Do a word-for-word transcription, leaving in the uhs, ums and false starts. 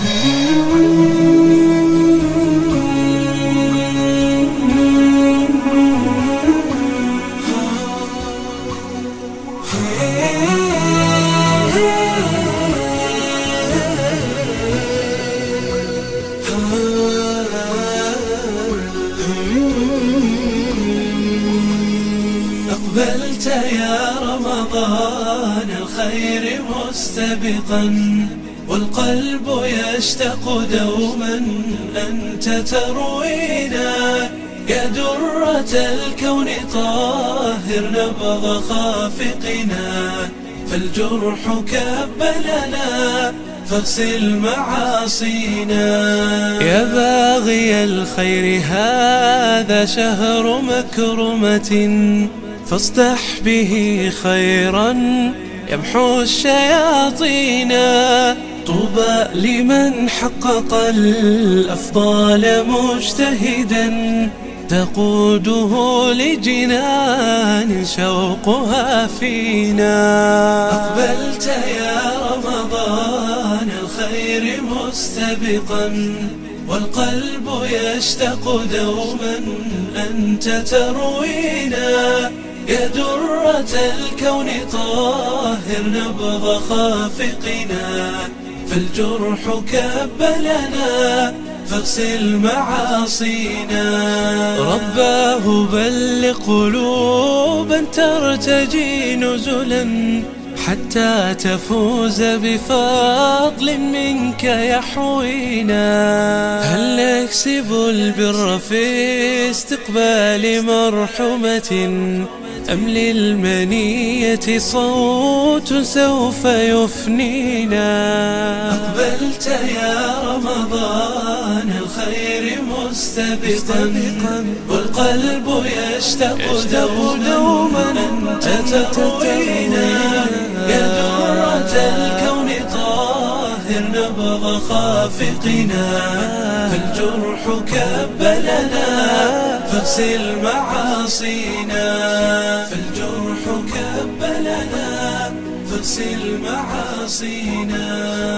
أقبلت يا رمضان الخير مستبقا، والقلب يشتاق دوما أنت تروينا. يا درة الكون طاهر نبض خافقنا، فالجرح كبلنا فاغسل معاصينا. يا باغي الخير هذا شهر مكرمة، فاصدح به خيرا يمحو الشياطين. طوبى لمن حقق الأفضال مجتهدا، تقوده لجنان شوقها فينا. أقبلت يا رمضان الخير مستبقا، والقلب يشتاق دوما أنت تروينا. يا درة الكون طاهر نبض خافقنا، فالجرح كبلنا فاغسل معاصينا. رباه بلغ قلوبا ترتجي نزلا، حتى تفوز بفضل منك يحوينا. هل نكسب البر في استقبال مرحمة، أم للمنية صوت سوف يفنينا؟ أقبلت يا رمضان الخير مستبقا، والقلب يشتاق دوما أنت تروينا. يا درة الكون طاهر نبض خافقنا، فالجرح كبلنا فاغسل معاصينا. فالجرح كبلنا فاغسل معاصينا.